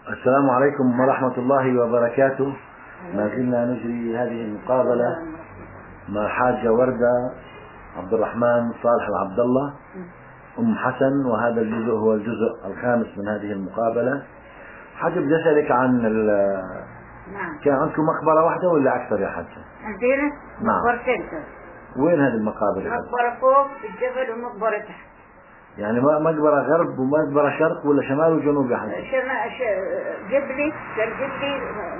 السلام عليكم ورحمة الله وبركاته. ما زلنا نجري هذه المقابلة مع حاجة وردة عبد الرحمن صالح العبد الله أم حسن، وهذا الجزء هو الجزء الخامس من هذه المقابلة. حاجة بدي أسألك عن نعم. كان عندكم مقبرة واحدة ولا أكثر يا حاجة؟ عندنا مقبرتين. وين هذه المقابر؟ مقبرة فوق في الجبل ومقبرة تحت. يعني مقبرة غرب ومقبرة شرق ولا شمال وجنوب يا حاجة؟ جبلي للجبلي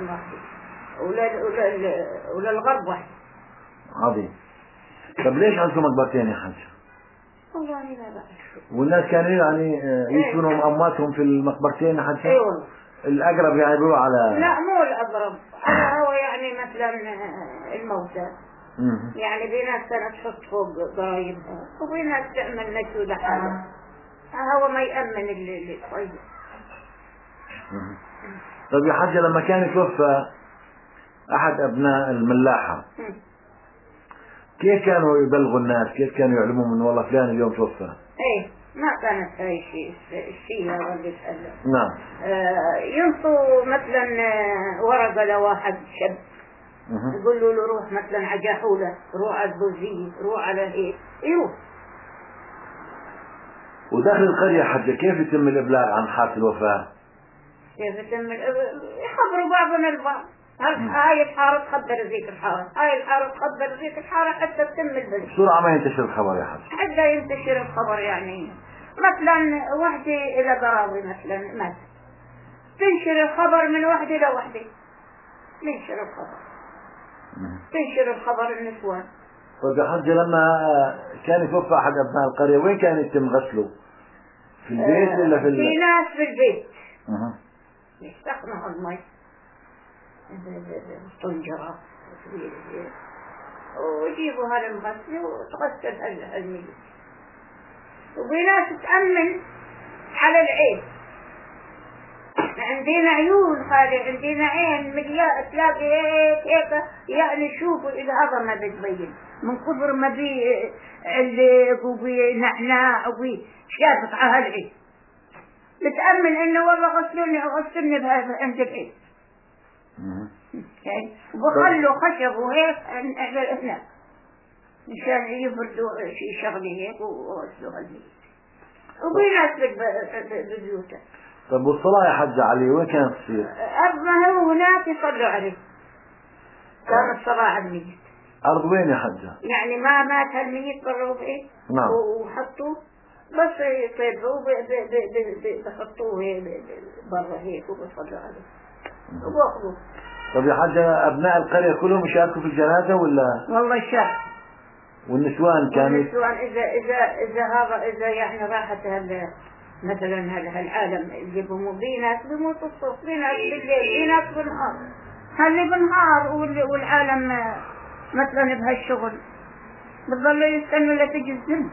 ولا الغرب واحد. عظيم. طب ليش عندكم مقبرتين يا حاجة؟ والله لا بعرف. والناس كانوا يعني يدفنوا أمواتهم في المقبرتين يا حاجة؟ اي والله. الأقرب يعني بيقولوا على لا مو الأقرب، هو يعني مثلا الموتى. يعني في ناس كانت تحط فوق قرايبها وفي ناس تعمل نشو لحالها، هو ما يأمن اللي طيب. طيب يا حاجة، لما كان يتوفى أحد أبناء الملاحة كيف كانوا يبلغوا الناس؟ كيف كانوا يعلموا من والله فلان اليوم توفى؟ ايه ما كانت هاي الشيء هذا اللي يتألم. نعم. ينطوا مثلا ورقة لواحد شاب يقول له روح مثلا على جاحولة، روح على البوزية، روح على هيك يروح. وداخل القرية حجة كيف يتم الإبلاغ عن حالة الوفاة؟ كيف يتم يخبروا بعضنا البعض، هاي الحارة تخبر ذيك الحارة، هاي الحارة تخبر ذيك الحارة حتى تتم البلد بسرعة ما ينتشر الخبر يا حجة. حتى ينتشر الخبر. يعني مثلا وحدة إلى قراضي مثلا مات، تنشر الخبر من وحدة لوحدة، تنشر الخبر، تنشر الخبر النسوان. طيب يا حجة، لما كان يتوفى أحد أبناء القرية وين كان يتم غسله؟ في البيت ولا في ناس في البيت يستخدموا المي طنجرة ويجيبوا هذا الغسل وتغسل الميت. وفي ناس تأمن على العين، عندنا عيون خالي، عندنا عين مليار تلاقي هيك يعني شوفوا إذا هذا ما بتبين من كبر ما بي علق وبنعناع وبشافط على هالعين، بتأمن إنه والله غسلني بهذا عند العين. وبخلوا خشب وهيك هناك مشان يفردوا شيء شغلي هيك وغسلوا هالميت. وفي ناس بالبيوت. طب والصلاة يا حجة علي وين كانت تصير؟ ما هو هناك يصلوا عليه، كانت الصلاة على الميت. أرض وين يا حجة؟ يعني ما مات هالميت طلعوا فيه. نعم. وحطوه بس يطيبوه بحطوه برا هيك وبصلوا عليه وبأخذوه. طب يا حجة، أبناء القرية كلهم يشاركوا في الجنازة ولا؟ والله شارك. والنسوان كانت؟ والنسوان إذا يعني راحت مثلا هالعالم اللي في ناس بيموتوا الصبح، في ناس بالليل، في ناس بالنهار. هاللي بالنهار والعالم مثلا بهالشغل بتضلوا يستنوا لتجي الزمن.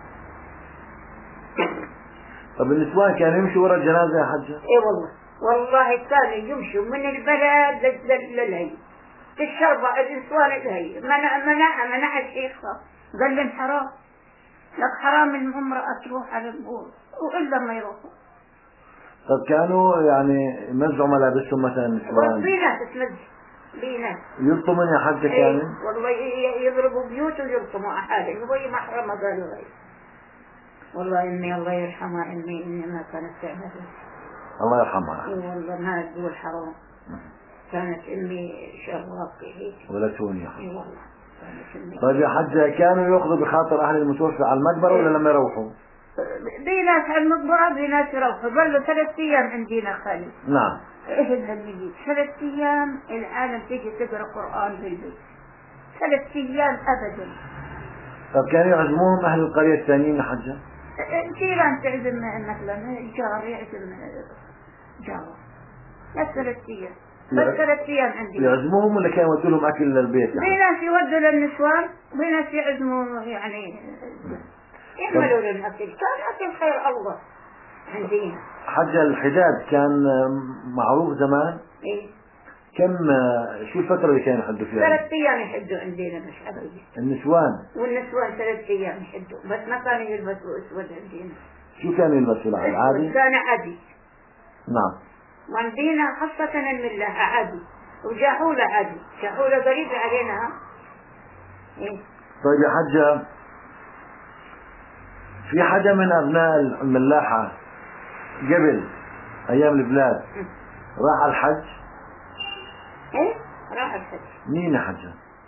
طب النسوان كانوا يمشوا ورا الجنازة يا حجة؟ اي والله كانوا يمشوا من البلد للهي في الشربة. النسوان الهي منع الشيخ قال لهم حرام، لك حرام المرأة تروح على البور وإلا ما يروحوا. طب كانوا يعني يمزعوا ملابسهم مثلا النسوان؟ في ناس تمزع، في ناس يلطمون يا حجة كانوا؟ والله يضربوا بيوت ويلطموا أحد وهي محرمة قالوا غير. والله إني الله يرحمها إني ما كانت تعمل. الله يرحمها. والله ما تقول حرام، كانت إمي شرواقي هيك ولا توني. والله. طيب يا حجة، كانوا يأخذوا بخاطر أهل المتوفى على المقبرة ولا لما يروحوا؟ بيناس على المقبرة بيناس يروحوا. ظلوا 3 أيام عندنا خالي. نعم. إيش الهدية 3 أيام العالم تيجي تقرأ قرآن بالبيت 3 أيام أبدا. طب كانوا يعزموهم أهل القرية الثانيين يا حجة؟ جيران تعزم مثلا جار يعزم جار بس 3 أيام. بس 3 أيام عندي. يعزموهم ولا كانوا يودوا لهم أكل للبيت؟ في ناس يودوا للنسوان وفي ناس يعزموا يعني يعملوا لهم أكل. كان أكل خير الله عندنا. حجة الحداد كان معروف زمان؟ إيه. كم شو الفترة اللي كانوا يحدوا فيها؟ 3 أيام يحدوا عندنا مش أبدا. النسوان؟ والنسوان 3 أيام يحدوا، بس ما كانوا يلبسوا أسود عندنا. شو كانوا يلبسوا العادي؟ كان عادي. نعم. وعندنا خاصة الملاحة عادي، وجاحولة عادي، جاحولة قريبة علينا. إيه؟ طيب يا حجة، في حدا من أبناء الملاحة قبل أيام البلاد راح على الحج؟ إيه؟ راح الحج. مين يا حجة؟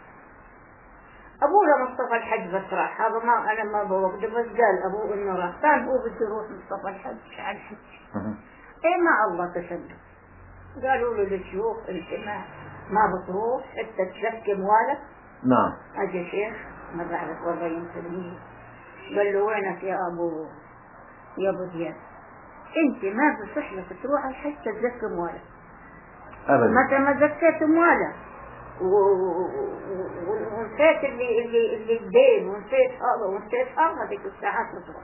أبوه مصطفى الحج بس راح، هذا ما أنا ما بوقت، بس قال أبوه إنه راح، كان هو بده يروح مصطفى الحج على الحج. إيه ما الله تسلم، قالوا له للشيوخ أنت ما بتروح حتى تزكي موالك. نعم. أجا شيخ ما بعرف والله يمكن مين، قال له وينك يا أبو دياب، أنت ما بصح لك تروح على الحج تزكي موالك أبدا. متى ما زكيت موالك ونسيت اللي الدين ونسيت هذا ونسيت هذا، هذيك الساعات تروح.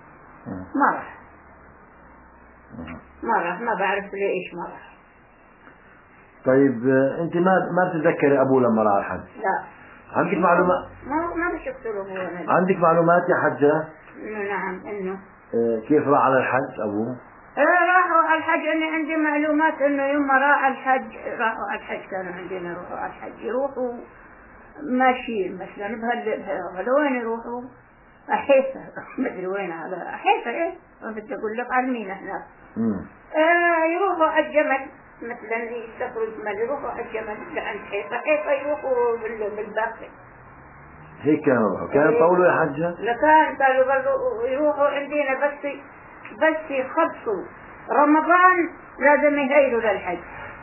ما راح ما بعرف ليش ما راح. طيب انت ما بتتذكري ابوه لما راح الحج؟ لا. عندك معلومات؟ ما بشوف له ابوه. عندك معلومات يا حجة؟ نعم. انه كيف راح على الحج ابوه؟ راحوا على الحج. أنا عندي معلومات إنه يوم راح الحج راحوا على الحج، كانوا عندنا يروحوا على الحج، يروحوا ماشيين مثلا وين يروحوا؟ أحيفا، ما أدري وين هذا أحيفا. إيه ما بدي أقول لك على مين هناك. يروحوا على الجمل مثلا، يسافروا الجمل يروحوا على الجمل لعند حيفا يروحوا بالباقي. هيك كانوا يطولوا يا حجة؟ لا كانوا برضو يروحوا عندنا بس يخلصوا رمضان لازم يهيلوا للحج.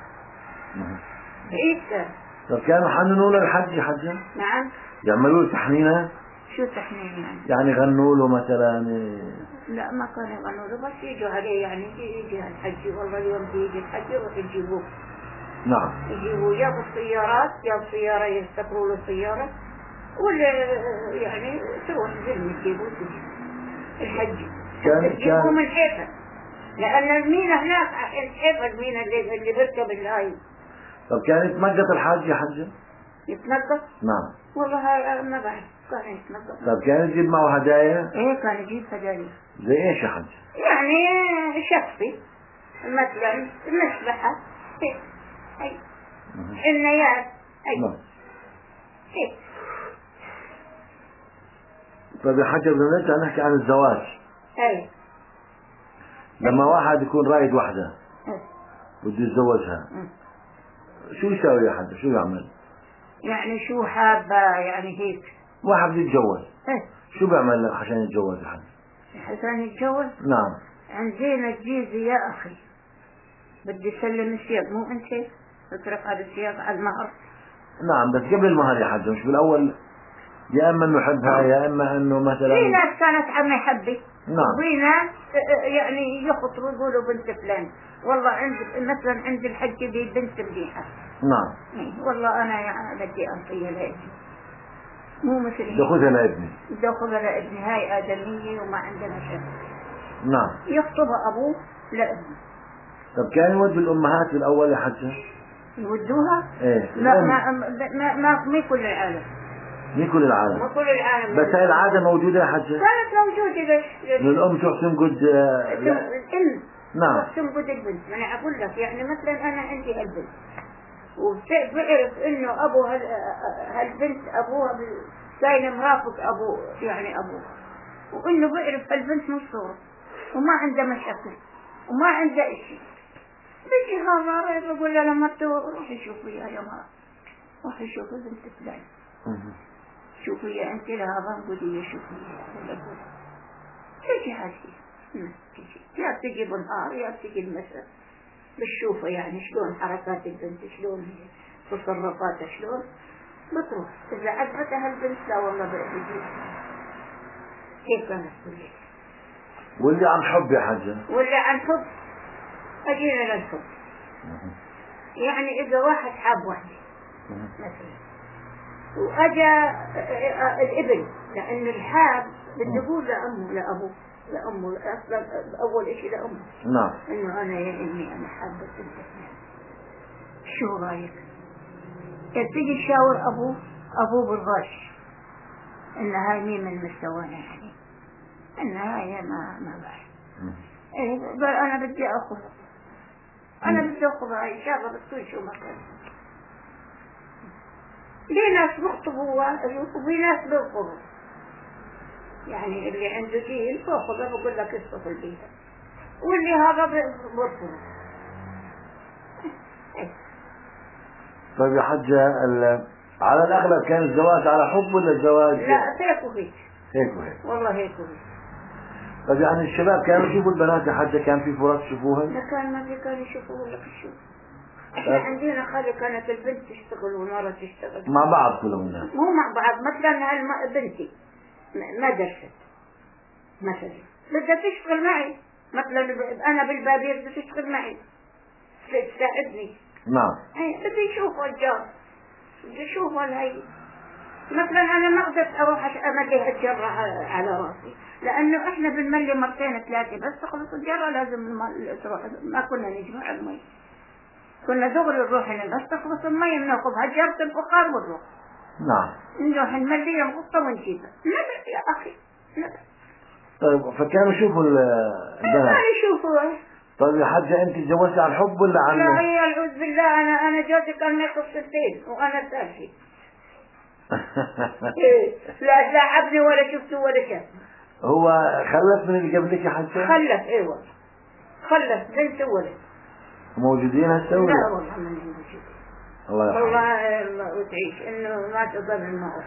إيه. طب كانوا حننوا له الحج يا حجة؟ نعم. يعملوا له تحنينة؟ شو تحنين يعني؟ يعني غنوا له مثلا؟ لا ما كانوا يغنوا له، بس يجوا عليه يعني يجي الحج، والله اليوم يجي الحج يروح يجيبوه. نعم. يجيبوه يا بالسيارات يا بسيارة يستقروا له سيارة، ولا يعني تروح زلمة تجيبوه الحج. تجيبوه من حيفا، لأن المينا هناك حيفا، المينا اللي بركب الهاي. طب كان يتنقط الحاج يا حجة؟ يتنقط؟ نعم. والله ما بعرف، كان يتنقط. طب كان يجيب معه هدايا؟ ايه كان يجيب هدايا. زي ايش يا حج؟ يعني شخصي مثلا مسبحة، هي حنيات، هي هيك. طيب يا حجة بدنا نرجع نحكي عن الزواج. ايه. لما واحد يكون رايد وحدة بده يتزوجها، شو يساوي يا حجة؟ شو يعمل؟ يعني شو حابة يعني هيك؟ واحد بده يتجوز، شو بيعمل عشان يتجوز يا حجة؟ عشان يتجوز؟ نعم. عندنا الجيزة يا أخي بدي يسلم السياق، مو أنت تترك هذا السياق على المهر. نعم بس قبل المهر يا حجة، مش بالأول يا إما إنه يحبها يا إما إنه مثلا. في ناس كانت عم يحبي. نعم. وفي ناس يعني يخطروا يقولوا بنت فلان، والله عند مثلا عند الحج دي بنت مليحة. نعم. والله أنا يعني بدي أعطيها لابني، مو مثل هيك. دخلها لابني. دخلها لابني، هاي آدمية وما عندنا شيء. نعم. يخطبها أبوه لابنه. طب كان يودوا الأمهات بالأول يا حجة؟ يودوها؟ إيه. لا ما كل العالم. مو كل العالم. مو كل العالم. بس هاي العادة موجودة يا حجة؟ كانت موجودة. ليش؟ الأم تروح تنقد. الأم. نعم. تنقد البنت. أنا أقول لك يعني مثلا أنا عندي البنت وبعرف إنه أبو هالبنت أبوها كان مرافق أبوه، يعني أبوه، وإنه بعرف هالبنت من صغره وما عنده مشاكل وما عنده إشي، بيجي هذا بقول له لما روحي شوفي يا مرة، روحي شوفي بنت فلان، شوفي يا أنت لها قولي يا شوفي ولا قول تجي هالشي، تجي يا بتجي بالنهار يا بتجي المساء بتشوفه يعني شلون حركات البنت، شلون تصرفاتها، شلون بتروح. إذا عجبتها البنت لا والله بيجي. كيف كانت كلها؟ واللي عن حب يا حجة؟ واللي عن حب أجينا للحب. يعني إذا واحد حاب واحدة مثلا وأجا الابن، لأن الحاب بده يقول لأمه لأمه أصلا أول إشي لأمه. نعم. إنه أنا يا أمي أنا حابة بنت شو رأيك؟ تيجي تشاور أبوه بالغش إن هاي مين من مستوانا، يعني إن هاي ما بعرف. إيه قال أنا بدي أخذ أنا بدي أخذها إن شاء الله بتكون شو مكان. ليه ناس بخطبوا وفي ناس بيرفضوا، يعني اللي عنده دين بأخذها بقول لك اسقط البيت، واللي هذا بيرفض. طيب يا حجة على الأغلب كان الزواج على حب ولا الزواج؟ لا هيك وهيك. هيك وهيك. والله هيك وهيك. طيب يعني الشباب كانوا يشوفوا البنات يا حجة، كان في فرص يشوفوها؟ لا كان ما في، كانوا يشوفوا ولا يشوفوا. احنا عندنا خالي كانت البنت تشتغل والمرأة تشتغل مع بعض كلهم الناس؟ مو مع بعض. مثلا بنتي ما درست مثلا بدها تشتغل معي، مثلا انا بالبابير بدها تشتغل معي تساعدني. نعم. بدي اشوف رجال، بدي اشوف هاي. مثلا انا ما قدرت اروح املي الجرة على راسي، لانه احنا بنملي مرتين ثلاثة بس تخلص الجرة لازم تروح. ما كنا نجمع المي، كنا دغري نروح بس تخلص المي بناخذها جرة البخار ونروح. نعم. نروح نملي الغطة ونجيبها. نبت يا اخي نبت. طيب فكانوا يشوفوا البنات؟ كانوا يشوفوا. طيب يا حجة انت تزوجتي عن حب ولا عن؟ لا هي العوذ بالله، انا جوزي كان ياخذ سنتين وانا ثالثي. لا لاعبني ولا شفته ولا شاف. هو خلف من اللي قبلك يا حجة؟ خلف ايوه، خلف بنت وولد. موجودين هسه ولا؟ لا والله ما موجود. الله يرحمه. والله وتعيش انه ما تضل الموت.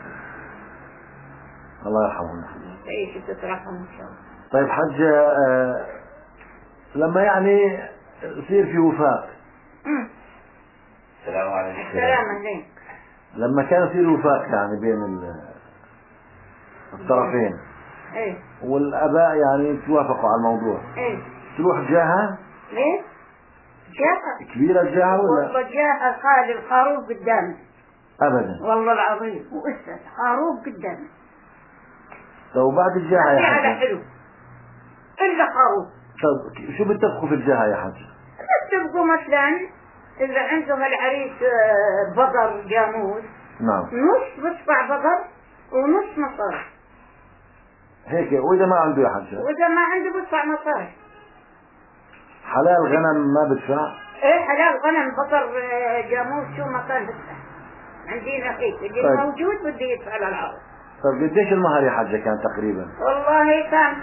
الله يرحمه. تعيش وتترحم ان شاء الله. طيب حجة لما يعني يصير في وفاق. السلام عليكم. السلام عليكم. لما كان يصير وفاق يعني بين الطرفين. ايه. والاباء يعني توافقوا على الموضوع. ايه. تروح جاهة؟ ليه؟ جاهة كبيرة الجاهة ولا؟ والله جاهة خالي الخروف قدامي. ابدا. والله العظيم واسد خروف قدامي. لو بعد الجاهة يا حاجة حجة. حلو الا خروف. طيب شو بتتفقوا في الجاهة يا حجة؟ بتبقوا مثلا اذا عندهم العريس بقر جاموس. نعم. نص بصبع بقر ونص مصاري. هيك. واذا ما عنده يا حجة؟ واذا ما عنده بصبع مصاري. حلال غنم ما بدفع؟ ايه حلال غنم بقر جاموس شو ما كان بدفع. عندنا هيك اللي طيب. موجود بده يدفع للعرض. طيب قديش المهر يا حجة كان تقريبا؟ والله كان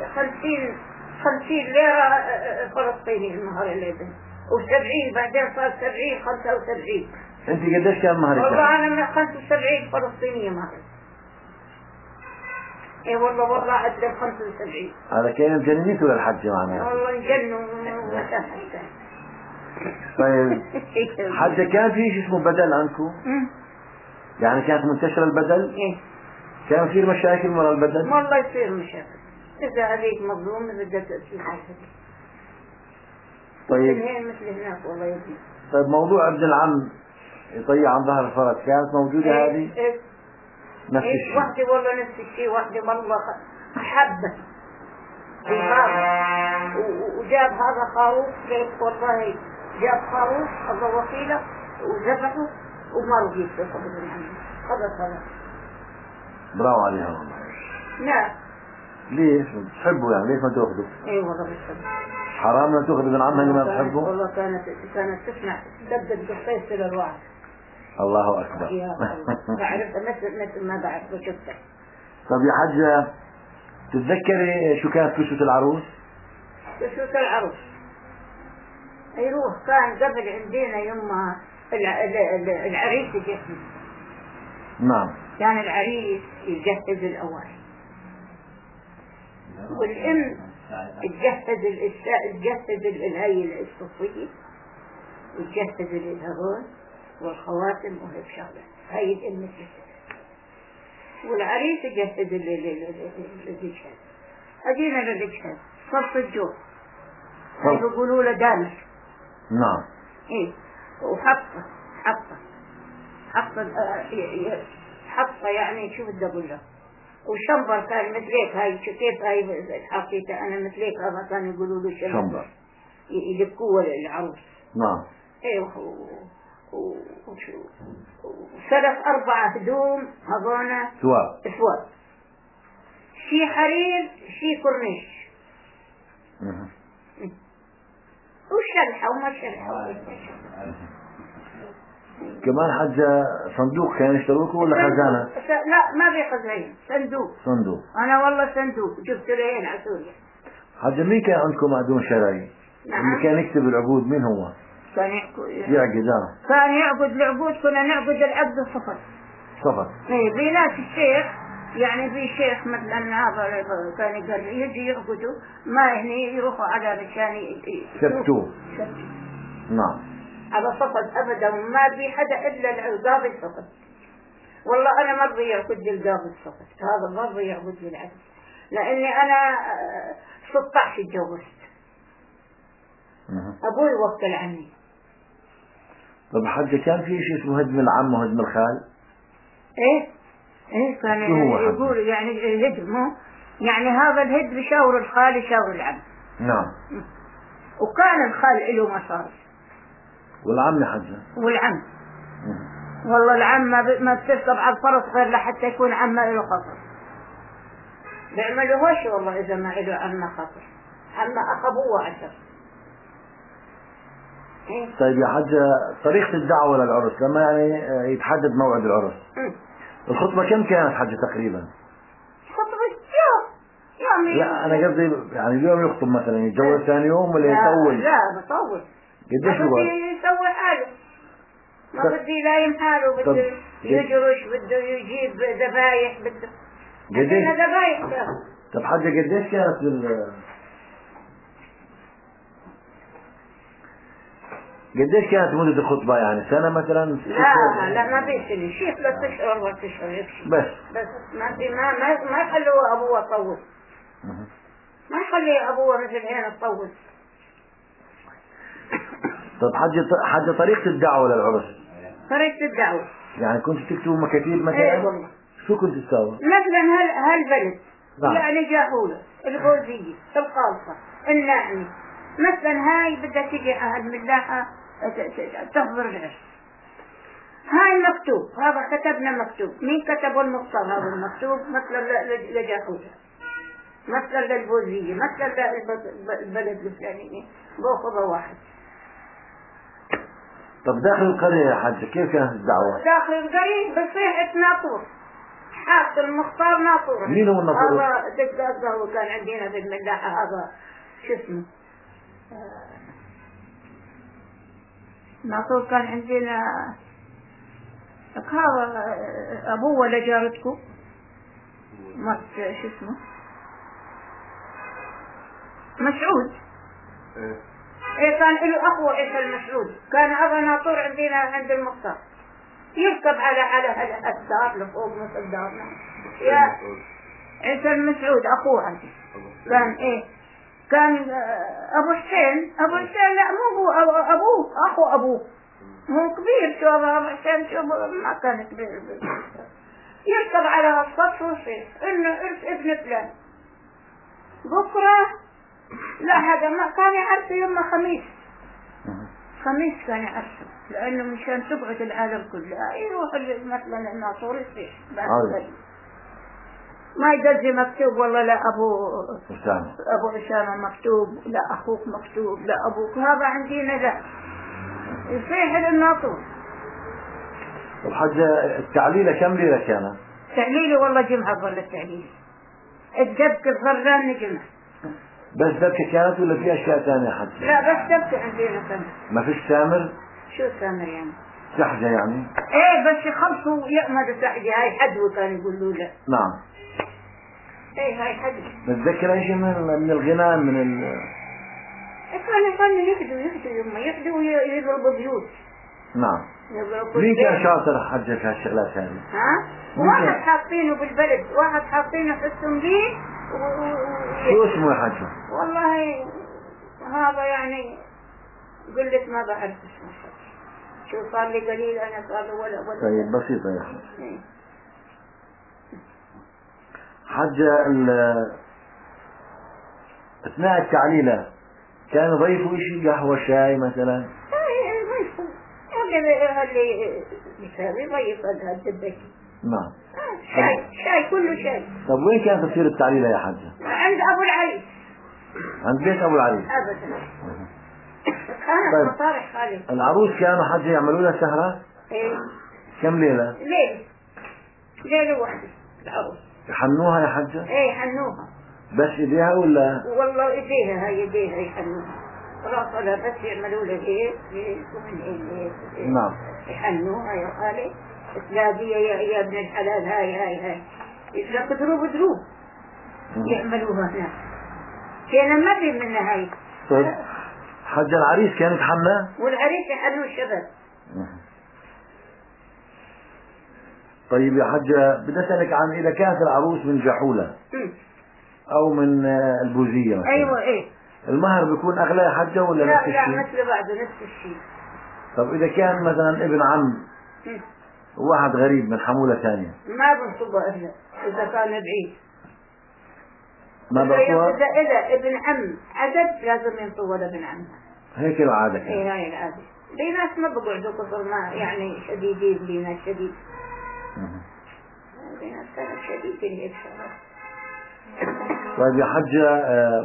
50 ليرة فلسطيني المهر اللي ده، و70 بعدين صار 70 75. انت قديش كان مهرك؟ والله انا من 75 فلسطينية مهر. اي والله عدل 75. هذا كان جنيته للحجة معناها. والله نجنوا وسهل. طيب حجة كان في شيء اسمه بدل عندكم؟ يعني كانت منتشرة البدل؟ ايه. كان يصير مشاكل ولا البدل؟ والله يصير مشاكل إذا هذيك مظلوم بدها تأتي حاجة. طيب. هين مثل هناك والله يبني. طيب موضوع ابن العم يطيع عن ظهر الفرس كانت موجودة هذه؟ إيه. نفس الشيء. واحدة والله نفس الشيء، واحدة والله حبة وجاب هذا خروف ليك والله، جاب خروف الله وكيله وذبحه وما رضي ياخذ من عنه. هذا برافو عليها والله. لا. ليش؟ بتحبه يعني ليش ما تاخذه؟ اي والله بتحبه. حرام لا تاخذ ابن عمها اللي ما بتحبه؟ والله كانت تسمع تدبد قصيص للواحد. الله اكبر. يا الله. بعرفها مثل ما بعرف شفتها. طب يا حجة تتذكري شو كانت كسوة العروس؟ كسوة العروس يروح كان قبل عندنا يوم العريس يجهز. نعم. كان العريس يجهز الأول والأم تجهز الهي الصوفية وتجهز الهرون والخواتم وهيك شغلة. هاي الأم تجهز والعريس يجهز الرجال. أجينا للرجال صف الجو هاي بيقولوا له دامس. نعم. إيه. وحطة حطة يعني شو بدي أقول له. وشمبر كان مثليك هاي كيف هاي حطيتها أنا مثليك هذا كانوا يقولوا له شمبر يلبكوه للعروس. نعم. إيه. وثلاث 4 هدوم هذونا ثواب شي حرير شي كورنيش. وشلحة وما شلحة. كمان حجة صندوق كان يشتروكوا ولا خزانة؟ لا ما في خزانة، صندوق. صندوق. أنا والله صندوق جبت رهين على سوريا. حجة مين كان عندكم معدون شرعي؟ نعم. اللي كان يكتب العقود مين هو؟ كان يعقد. كان يعقد العقود، كنا نعقد العقد الصفر. صفر. ايه في ناس الشيخ، يعني في شيخ مثلا هذا كان يجي يعقدوا ما هني يروحوا على مشان يثبتوه. نعم. على صفد ابدا، ما في حدا الا القاضي الصفد. والله انا ما ابغي يعقد لي القاضي الصفد، هذا ما ابغي يعقد لي العقد، لاني انا 16 اتجوزت. ابوي وكل عني. طب حجة كان في شيء اسمه هدم العم وهدم الخال؟ ايه كان يقول يعني الهدم، يعني هذا الهدم يشاور الخال يشاور العم. نعم. وكان الخال له مصاري. والعم يا حجة؟ والعم والله العم ما بتركب على الفرس غير لحتى يكون عمه له خطر. بيعملوا هوش والله اذا ما له عمه خطر، عمه اخ ابوه عشر. طيب يا حجة، طريقة الدعوة للعرس لما يعني يتحدد موعد العرس، الخطبة كم كانت حجة تقريبا؟ خطبة يوم. لا أنا قصدي يعني اليوم يخطب مثلا يتجوز ثاني يوم ولا يطول؟ لا بطول. قديش بده يسوي حاله، ما بده يلايم حاله، بده يجرش، بده يجيب ذبايح، بده قديش ذبايح. طب حجة قديش كانت قديش كانت مدة الخطبة يعني سنة مثلا؟ لا ما بيصير شيء 3 أشهر 4 أشهر يكفي. بس ما يخلوا أبوه يطول، ما يخلي أبوه مثل هنا تطول. طب حجة طريقة الدعوة للعرس، طريقة الدعوة يعني كنت تكتبوا مكاتيب مثلا؟ ايه والله. شو كنت تساوي؟ مثلا هالبلد نعم. يعني جاهولة، الغوزية، الخالصة، الناعمة، مثلا هاي بدها تجي على الملاحة تحضر العرس. هاي مكتوب، هذا كتبنا مكتوب، مين كتبه المختار هذا المكتوب؟ مثلا لجاهولة، مثلا للغوزية، مثلا للبلد الفلانية، بأخذ واحد. طب داخل القرية يا حجة كيف كانت الدعوة؟ داخل القرية بصيحة ناطور، حاط المختار ناطور. مين هو الناطور؟ هذا دقاقة، هو كان عندنا في الملاحة هذا شو اسمه ناطور، كان عندنا هذا أبوه ولا جارتكم شو اسمه مسعود. إيه كان له أخوه عيسى المسعود، كان هذا ناطور عندنا عند المختار، يركب على الدار لفوق مثل دارنا. يا عيسى المسعود أخوه عندي كان كان أبو حسين لا مو أبوه أخو أبوه، مو كبير شو أبو حسين، شو ما كان كبير، يركب على السطح ويصير إنه ابن فلان بكرة. لا هذا ما كان يعرف يوم خميس كان يعرفه، لأنه مشان تقعد العالم كله يروح مثلا الناصور يصير ما يدزي مكتوب والله لا أبو أسامة مكتوب، لا أخوك مكتوب، لا أبوك، هذا عندنا لا يصيح للناصور. طب حجة التعليلة كم ليلة كانت؟ تعليلي والله جمعة ظل التعليل، الدبك الظران جمعة. بس دبكة كانت ولا في أشياء ثانية حجة؟ لا بس دبكة عندنا كانت. ما فيش سامر؟ شو سامر يعني؟ سحجة يعني؟ ايه بس يخلصوا يأمدوا سحجة، هاي حدوة كانوا يقولوا له. نعم. ايه هاي حدوة. بتذكر اي شيء من الغناء من كانوا يهدوا يما يهدوا ويضربوا بيوت. نعم. مين كان شاطر حجة في هالشغلات هذه؟ واحد حاطينه بالبلد، واحد حاطينه في السنبيل شو اسمه يا حجة؟ والله هذا يعني قلت ما بعرف اسمه، شو صار لي قليل انا صار ولا طيب بسيطة يا حجة. حجة اثناء التعليلة كان يضيفوا شيء قهوة شاي مثلا؟ اللي يساوي يضيف هذا الدبك. نعم. شاي كله شاي. طب وين كانت تصير التعليلة يا حجة؟ عند أبو العريس. عند بيت أبو العريس؟ أبدا. كانت مطارح خالي. العروس كانوا حجة يعملوا لها سهرة؟ ايه. كم ليلة؟ ليلة واحدة العروس. يحنوها يا حجة؟ ايه يحنوها. بس ايديها ولا؟ والله ايديها، هي ايديها يحنوها. راسها بس يعملوا لها هيك ومن هيك. نعم. يحنوها يا خالي. تلاقي يا ابن الحلال هاي إذا قدروا بدروب يعملوها هناك. كان ما في منها هاي. طيب حج العريس كان يتحنى؟ والعريس يحنوا الشباب. طيب يا حجة بدي أسألك عن إذا كانت العروس من جحولة أو من البوزية مثلا. أيوة إيه. المهر بيكون أغلى يا حجة ولا نفس الشيء؟ لا مثل بعضه نفس الشيء. طب إذا كان مثلا ابن عم وواحد غريب من حمولة ثانية ما بنصبه إلا إذا كان بعيد. ما بقوها؟ إذا ابن عم عدد لازم ينصبه ابن عمها. هيك العادة كانت. إيه هاي العادة. لي ناس ما بقعدوا كثر ما يعني شديدين، لي ناس شديد. لي ناس كانت شديدين هيك شغلات. طيب يا حجة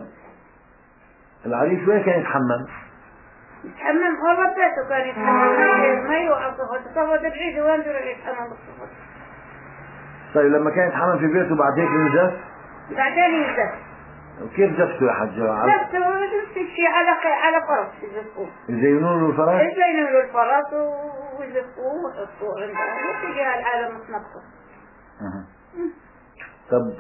العريس وين كان يتحمم؟ يتحمم والله بيته كان يتحمم، ما يروح على الصفوة بعيد وين يروح يتحمم بالصفوة. طيب لما كان يتحمم في بيته بعد هيك ينزف؟ بعدين ينزف. وكيف زفته يا حجة؟ زفته نفس الشيء على فرس يزفوه. يزينون له الفرس؟ يزينون له الفرس ويزفوه ويحطوه عنده وتجي العالم متنطط. طب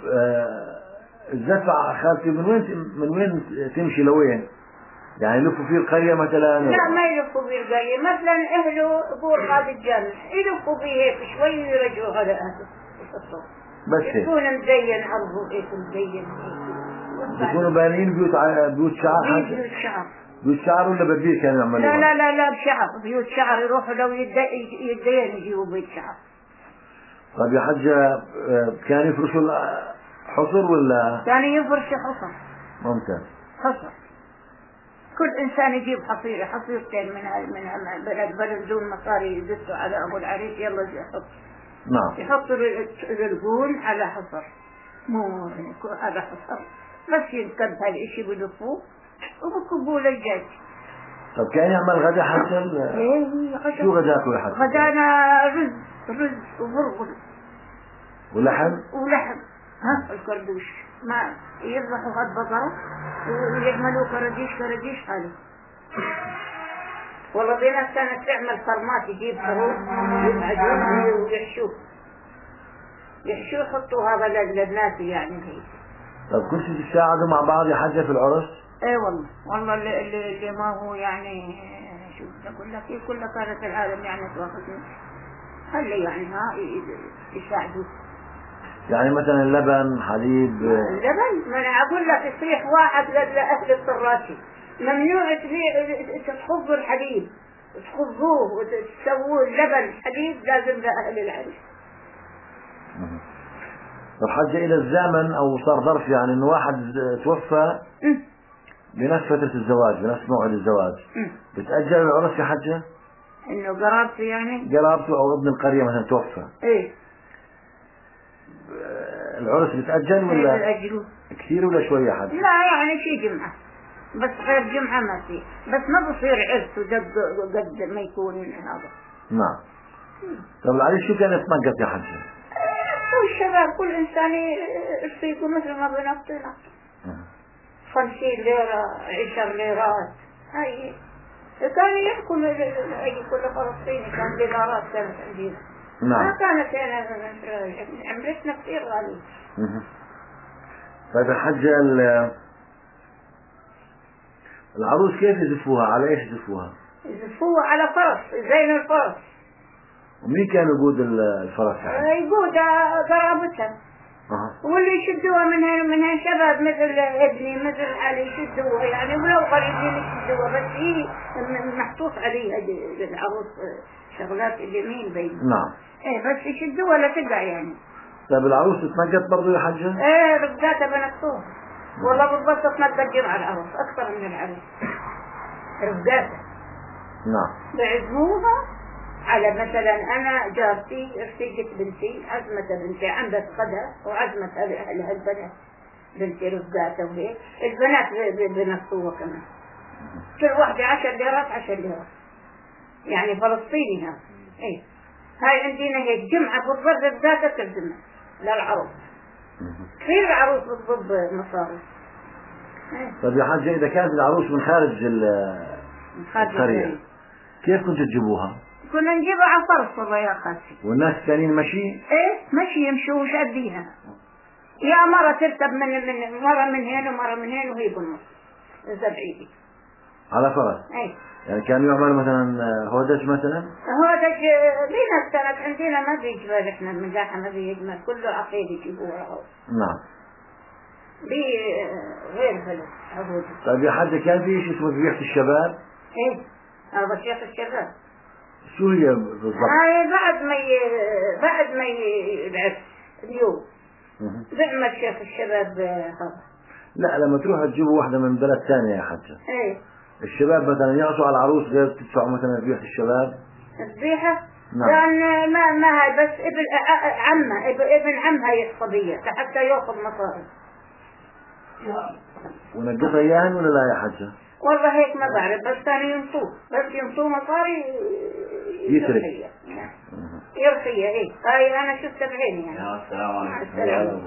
الزفة خالتي من وين تمشي لوين؟ يعني يلفوا فيه القرية مثلا؟ لا ما يلفوا فيه القرية، مثلا أهله بور قاد الجامع يلفوا فيه هيك شوي ويرجعوا على أهله. بس هيك يكون مزين عرضه هيك مزين هيك. يكونوا بانين بيوت شعر؟ بيوت شعر ولا بديه كانوا يعملوها؟ لا بشعر، بيوت شعر يروحوا لو يدين يجيبوا بيت شعر. طيب يا حجة كان يفرشوا حصر ولا؟ كان يفرش حصر. ممتاز. حصر. كل إنسان يجيب حصيرتين من بلد دون مصاري يدسوا على أبو العريس يلا يحط. نعم. يحط الرجول على حصر، مو على حصر بس ينكب هالإشي بلفوه وبكبوا للجاج. طب كان يعمل غدا حسن؟ شو غداكوا يا حسن؟ غدانا رز وبرغل ولحم الكردوش. ما يذبحوا غد بقرة ويعملوا كراديش حاله. والله في ناس كانت تعمل فرمات، يجيب خروف يبعدوه يحشوه يحطوا هذا للناس يعني هيك. طب كل شيء تساعدوا مع بعض يا حجة في العرس؟ ايه والله اللي ما هو يعني شو بدي اقول لك، كلها كانت العالم يعني تواخذني خلي يعني يساعدوا. يعني مثلا اللبن حليب اللبن ما انا اقول لك يصيح واحد لاهل الطراشي ممنوع تخبوا الحليب تخبوه وتسووه اللبن حليب لازم لاهل العريس. طب حجة إلى الزمن أو صار ظرف يعني إنه واحد توفى بنفس فترة الزواج بنفس موعد الزواج بتأجل العرس يا حجة؟ إنه قرابته يعني؟ قرابته أو ابن القرية مثلا توفى. إيه. العرس بتأجل ولا؟ بتأجلوه. كثير ولا شوية يا حجة؟ لا يعني شي جمعة بس غير جمعة ما في، بس ما بصير عرس قد ما يكون هذا. نعم. طب العريس شو كان يتنقط يا حجة؟ والشباب كل إنسان يصيبه مثل ما بنقطنا 50 ليرة 10 ليرات هاي كانوا يحكوا أي كل فلسطيني كان دينارات كانت عندنا. نعم. ما كانت عملتنا كثير غالية. طيب الحجة العروس كيف يزفوها؟ على ايش يزفوها؟ يزفوها على فرس زين الفرس. ومين كان يقود الفرس يعني؟ يقود قرابتها. واللي يشدوها منها شباب مثل ابني مثل علي يشدوها يعني ولو قريبين يشدوها بس هي محطوط عليها العروس شغلات اليمين بين. نعم. ايه بس يشدوها لا تقع يعني. طيب العروس تتنقط برضه يا حجة؟ ايه رفقاتها بنقطوها. والله بالضبط تتنقط جمع العروس اكثر من العروس. رفقاتها. نعم. بعزموها على مثلا أنا جارتي رفيقة بنتي عزمت بنتي عندها قدها وعزمت أهلها البنات بنتي رفقاتها وهيك البنات بنفسوها كمان. كل واحدة 10 ليرات 10 ليرات، يعني فلسطيني هذا. ايه هاي عندنا هيك جمعة بالضبط ذاك الجمعة للعروس، كثير العروس بتضب مصاري. طيب يا حاجة، إذا كانت العروس من خارج القرية كيف كنتوا تجيبوها؟ كنا نجيبها على فرس والله يا خالتي. والناس الثانيين مشي؟ ايه مشي يمشوا شاديها، يا مرة تركب من مرة من هنا ومرة من هنا وهي بالنص بعيدة على فرس. ايه يعني كانوا يعملوا مثلا هودج مثلا؟ هودج لينا السنة عندنا ما بيجبر، احنا المزاحة ما بيجمل، كله عقيد يجيبوها. نعم. دي غير بلد عهود. طيب يا حاجة، كان في شيء اسمه ذبيحة الشباب؟ ايه هذا شيخ الشباب. شو هي بالضبط؟ هاي بعد ما يبعث اليوم بيعمل شيخ الشباب هذا. لا، لما تروح تجيبوا واحدة من بلد ثانية يا حجة، ايه الشباب مثلا يعطوا على العروس غير تدفعوا مثلا ذبيحة الشباب؟ الذبيحة؟ نعم. لأن ما هاي بس ابن عمها هي الصبية حتى يأخذ مصاري. ونقصها اياهن ولا لا يا حجة؟ والله هيك ما بعرف، بس كانوا ينطوه مصاري يسرق. يرخية. ايه هاي انا شفتها بعيني يعني. السلام عليكم.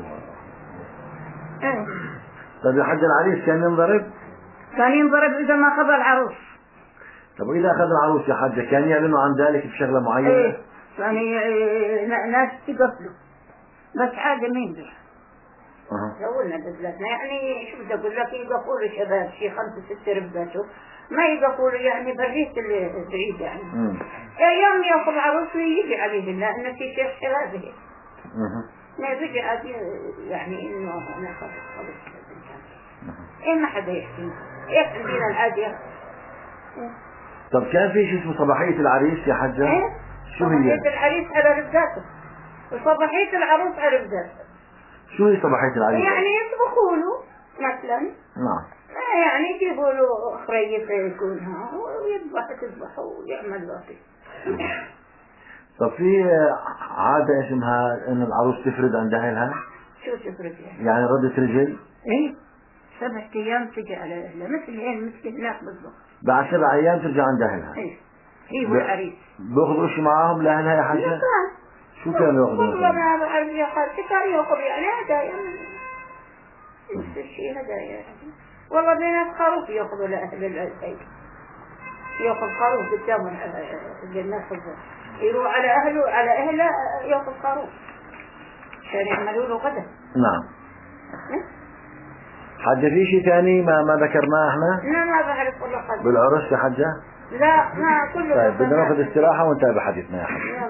طيب يا حجة، العريس كان ينضرب؟ كان ينضرب اذا ما اخذ العروس. طب واذا اخذ العروس يا حجة كان يعلنوا عن ذلك بشغلة معينة؟ ايه يعني ناس تقفلوا، بس عادة مين بيه لولنا بذلاتنا، يعني شو بدي اقول لك، يقفوا له شباب شي 5 6 رباته، ما يقفوا له يعني بريت البعيد يعني. يوم ياخذ العروس ويجي عليه لانه في شيخ شبابه ما بيجي يعني انه انا خلص ايه ما حدا يحكي ايه عندنا العادية. طب كان في شيء اسمه صباحية العريس يا حجة؟ ايه شو هي؟ صباحية العريس على رباته وصباحية العروس على رباته. شو هي صباحية العريس؟ يعني يطبخوا له مثلا. نعم. يعني يجيبوا له خريف يكونها تذبحه ويعمل وقت. طب في عادة اسمها ان العروس تفرد عند اهلها؟ شو تفرد يعني ردة رجل؟ ايه 7 ايام تجي على اهلها مثل هناك بالضبط. بعد 7 ايام ترجع عند اهلها. ايه هي والعريس بياخذوا شيء معاهم لاهلها يا حاجة؟ شو كانوا ياخذوا؟ والله ما بعرف يا خالتي، كان ياخذ يعني هدايا نفس الشيء هدايا يعني. والله بينات خروف ياخذوا لاهل البيت، ياخذ خروف قدام الناس يروح على اهله ياخذ خروف عشان يعملوا له غدا. نعم. حجة في شيء ثاني ما ذكرناه احنا؟ لا ما بعرف والله خالتي بالعرس يا حجة؟ لا ما كله. طيب بدنا ناخذ استراحة ونتابع حديثنا يا حجة.